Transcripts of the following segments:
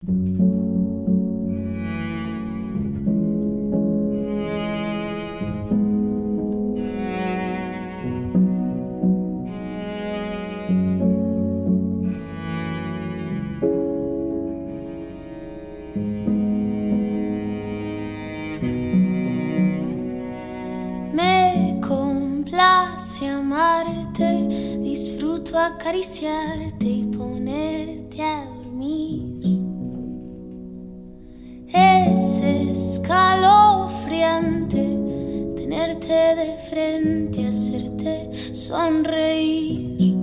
Me complace amarte, disfruto acariciarte y ponerte a dormir. Es escalofriante tenerte de frente, hacerte sonreír.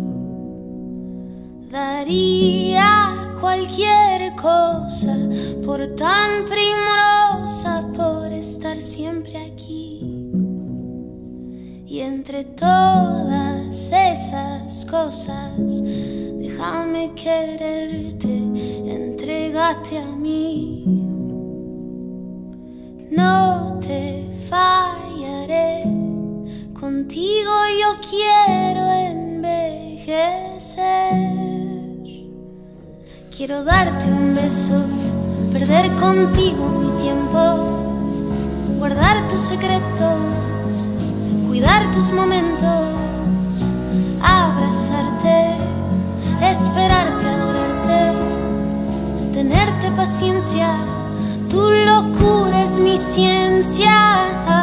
Daría cualquier cosa por tan primorosa, por estar siempre aquí. Y entre todas esas cosas, déjame quererte, entrégate a mí. No te fallaré, contigo yo quiero envejecer. Quiero darte un beso, perder contigo mi tiempo, guardar tus secretos, cuidar tus momentos, abrazarte, esperarte, adorarte, tenerte paciencia. Tu locura es mi ciencia.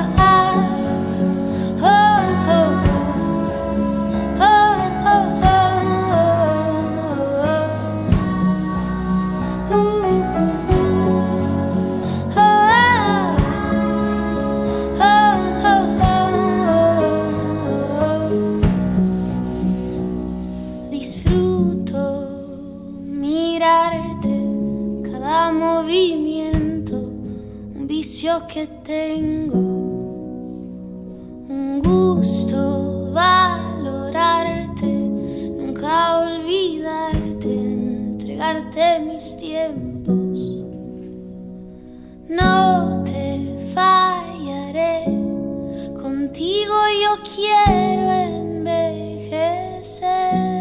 Disfruto mirarte, cada movimiento, un vicio que tengo, un gusto valorarte, nunca olvidarte, entregarte mis tiempos. No te fallaré, contigo yo quiero envejecer.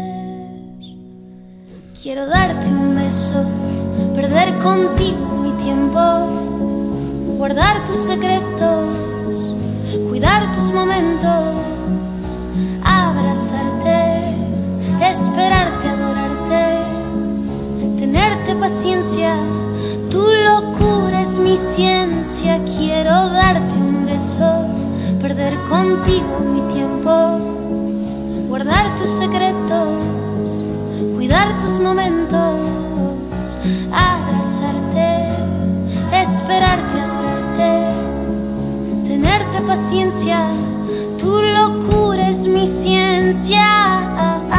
Quiero darte un beso, perder contigo mi tiempo, guardar tus secretos, cuidar tus momentos, abrazarte, esperarte, adorarte, tenerte paciencia. Tu locura es mi ciencia. Quiero darte un beso, perder contigo mi tiempo, guardar tus secretos, cuidar tus momentos, abrazarte, esperarte, adorarte, tenerte paciencia. Tu locura es mi ciencia.